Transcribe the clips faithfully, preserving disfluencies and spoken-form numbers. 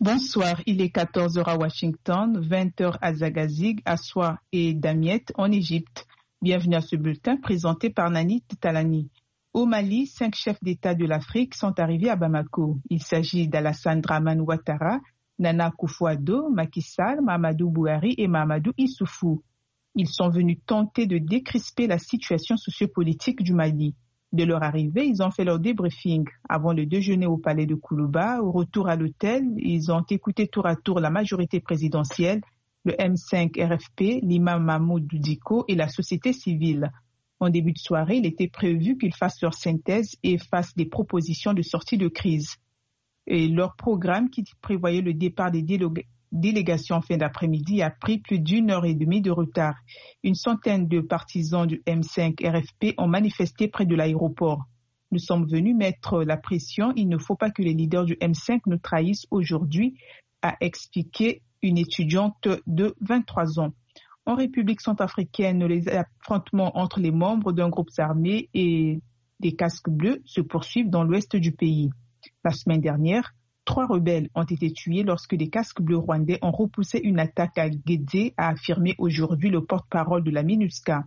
Bonsoir, il est quatorze heures à Washington, vingt heures à Zagazig, Assoua et Damiette en Égypte. Bienvenue à ce bulletin présenté par Nani Talani. Au Mali, cinq chefs d'État de l'Afrique sont arrivés à Bamako. Il s'agit d'Alassane Dramane Ouattara, Nana Akufo-Addo, Macky Sall, Mahamadou Bouhari et Mahamadou Issoufou. Ils sont venus tenter de décrisper la situation sociopolitique du Mali. De leur arrivée, ils ont fait leur débriefing. Avant le déjeuner au palais de Koulouba, au retour à l'hôtel, ils ont écouté tour à tour la majorité présidentielle, le M cinq R F P, l'imam Mahmoud Diko et la société civile. En début de soirée, il était prévu qu'ils fassent leur synthèse et fassent des propositions de sortie de crise. Et leur programme, qui prévoyait le départ des délog- délégations en fin d'après-midi, a pris plus d'une heure et demie de retard. Une centaine de partisans du M cinq R F P ont manifesté près de l'aéroport. Nous sommes venus mettre la pression. Il ne faut pas que les leaders du M cinq nous trahissent aujourd'hui, a expliqué une étudiante de vingt-trois ans. En République centrafricaine, les affrontements entre les membres d'un groupe armé et des casques bleus se poursuivent dans l'ouest du pays. La semaine dernière, trois rebelles ont été tués lorsque des casques bleus rwandais ont repoussé une attaque à Guédé, a affirmé aujourd'hui le porte-parole de la MINUSCA.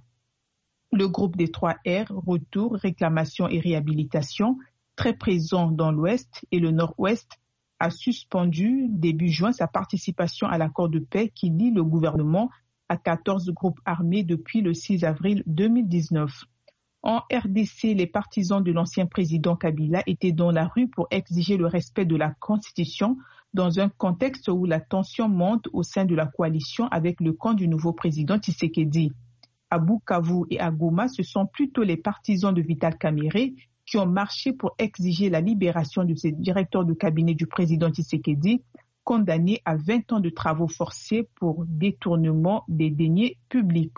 Le groupe des trois R, Retour, Réclamation et Réhabilitation, très présent dans l'ouest et le nord-ouest, a suspendu début juin sa participation à l'accord de paix qui lie le gouvernement à quatorze groupes armés depuis le six avril deux mille dix-neuf. En R D C, les partisans de l'ancien président Kabila étaient dans la rue pour exiger le respect de la Constitution dans un contexte où la tension monte au sein de la coalition avec le camp du nouveau président Tshisekedi. À Bukavu et à Goma, ce sont plutôt les partisans de Vital Kamerhe qui ont marché pour exiger la libération de ce directeur de cabinet du président Tshisekedi, condamné à vingt ans de travaux forcés pour détournement des deniers publics.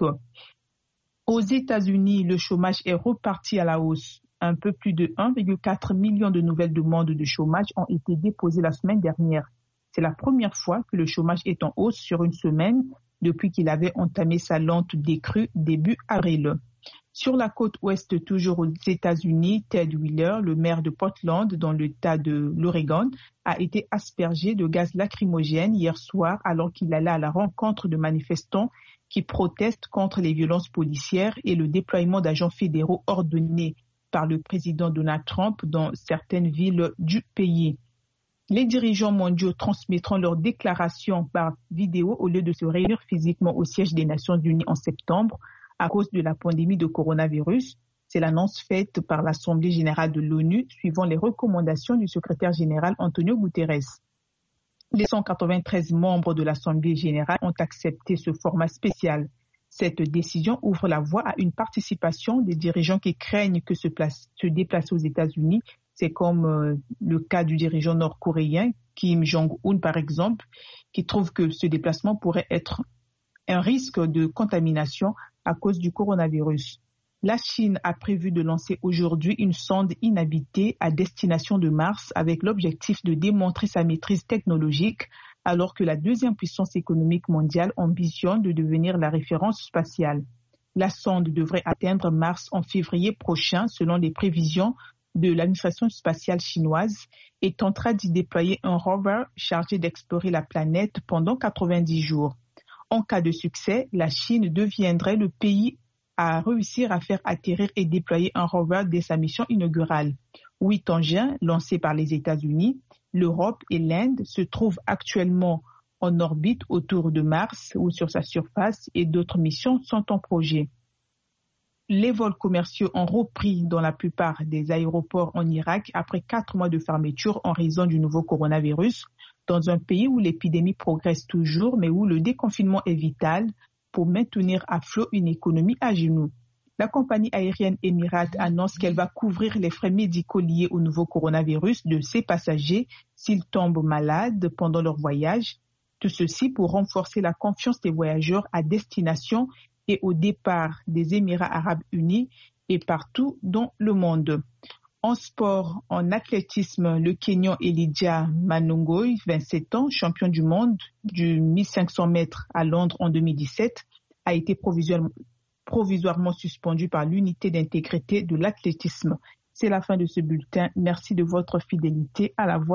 Aux États-Unis, le chômage est reparti à la hausse. Un peu plus de un virgule quatre million de nouvelles demandes de chômage ont été déposées la semaine dernière. C'est la première fois que le chômage est en hausse sur une semaine depuis qu'il avait entamé sa lente décrue début avril. Sur la côte ouest, toujours aux États-Unis, Ted Wheeler, le maire de Portland, dans l'État de l'Oregon, a été aspergé de gaz lacrymogène hier soir alors qu'il allait à la rencontre de manifestants qui protestent contre les violences policières et le déploiement d'agents fédéraux ordonnés par le président Donald Trump dans certaines villes du pays. Les dirigeants mondiaux transmettront leurs déclarations par vidéo au lieu de se réunir physiquement au siège des Nations Unies en septembre à cause de la pandémie de coronavirus. C'est l'annonce faite par l'Assemblée générale de l'ONU suivant les recommandations du secrétaire général Antonio Guterres. Les cent quatre-vingt-treize membres de l'Assemblée générale ont accepté ce format spécial. Cette décision ouvre la voie à une participation des dirigeants qui craignent que se, place, se déplacer aux États-Unis. C'est comme euh, le cas du dirigeant nord-coréen Kim Jong-un, par exemple, qui trouve que ce déplacement pourrait être un risque de contamination à cause du coronavirus. La Chine a prévu de lancer aujourd'hui une sonde inhabitée à destination de Mars avec l'objectif de démontrer sa maîtrise technologique alors que la deuxième puissance économique mondiale ambitionne de devenir la référence spatiale. La sonde devrait atteindre Mars en février prochain selon les prévisions de l'administration spatiale chinoise et tentera d'y déployer un rover chargé d'explorer la planète pendant quatre-vingt-dix jours. En cas de succès, la Chine deviendrait le pays à réussir à faire atterrir et déployer un rover dès sa mission inaugurale. Huit engins lancés par les États-Unis, l'Europe et l'Inde se trouvent actuellement en orbite autour de Mars ou sur sa surface et d'autres missions sont en projet. Les vols commerciaux ont repris dans la plupart des aéroports en Irak après quatre mois de fermeture en raison du nouveau coronavirus, dans un pays où l'épidémie progresse toujours mais où le déconfinement est vital pour maintenir à flot une économie à genoux. La compagnie aérienne Emirates annonce qu'elle va couvrir les frais médicaux liés au nouveau coronavirus de ses passagers s'ils tombent malades pendant leur voyage. Tout ceci pour renforcer la confiance des voyageurs à destination et au départ des Émirats arabes unis et partout dans le monde. En sport, en athlétisme, le Kenyan Elijah Manongoi, vingt-sept ans, champion du monde du mille cinq cents mètres à Londres en deux mille dix-sept, a été provisoirement, provisoirement suspendu par l'unité d'intégrité de l'athlétisme. C'est la fin de ce bulletin. Merci de votre fidélité à la voix.